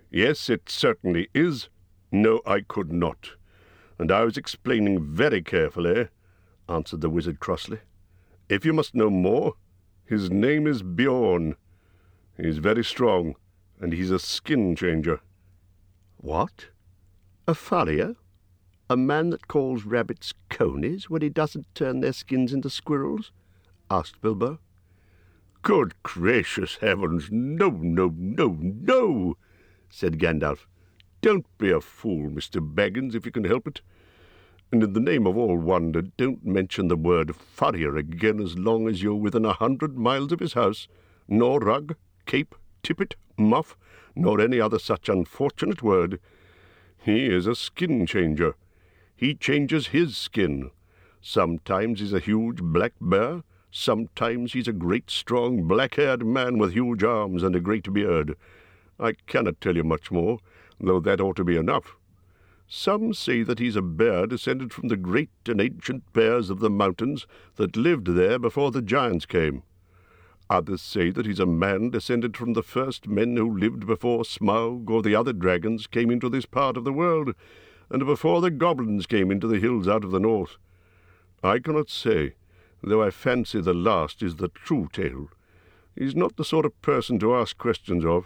Yes, it certainly is. No, I could not. And I was explaining very carefully, answered the wizard crossly. If you must know more, his name is Bjorn. He's very strong, and he's a skin changer. What? A farrier? A man that calls rabbits conies when he doesn't turn their skins into squirrels? Asked Bilbo. Good gracious heavens, no, no, no, no, said Gandalf. Don't be a fool, Mr. Baggins, if you can help it. And in the name of all wonder, don't mention the word farrier again as long as you're within 100 miles of his house, nor rug, cape, tippet, muff, nor any other such unfortunate word. He is a skin changer. He changes his skin. Sometimes he's a huge black bear, sometimes he's a great strong black-haired man with huge arms and a great beard. I cannot tell you much more, though that ought to be enough. Some say that he's a bear descended from the great and ancient bears of the mountains that lived there before the giants came. Others say that he's a man descended from the first men who lived before Smaug or the other dragons came into this part of the world, and before the goblins came into the hills out of the north. I cannot say, though I fancy the last is the true tale. He's not the sort of person to ask questions of.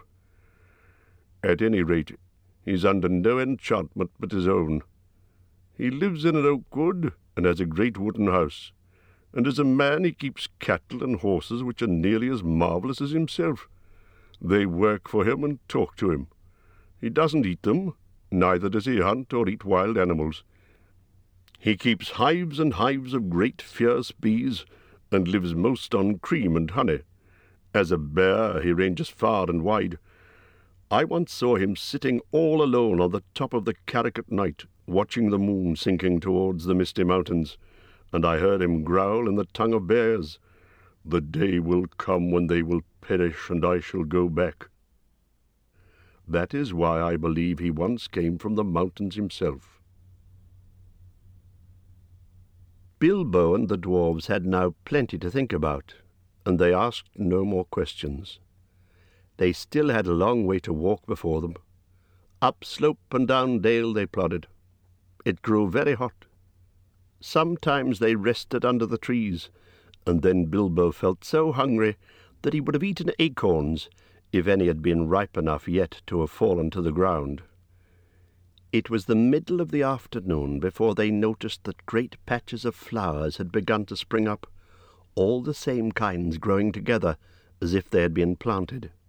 At any rate, he's under no enchantment but his own. He lives in an oak wood and has a great wooden house, and as a man he keeps cattle and horses which are nearly as marvellous as himself. They work for him and talk to him. He doesn't eat them, neither does he hunt or eat wild animals. He keeps hives and hives of great fierce bees, and lives most on cream and honey. As a bear he ranges far and wide. I once saw him sitting all alone on the top of the Carrick at night, watching the moon sinking towards the misty mountains, and I heard him growl in the tongue of bears, "The day will come when they will perish, and I shall go back." That is why I believe he once came from the mountains himself. Bilbo and the dwarves had now plenty to think about, and they asked no more questions. They still had a long way to walk before them. Up slope and down dale they plodded. It grew very hot. Sometimes they rested under the trees, and then Bilbo felt so hungry that he would have eaten acorns if any had been ripe enough yet to have fallen to the ground. It was the middle of the afternoon before they noticed that great patches of flowers had begun to spring up, all the same kinds growing together as if they had been planted.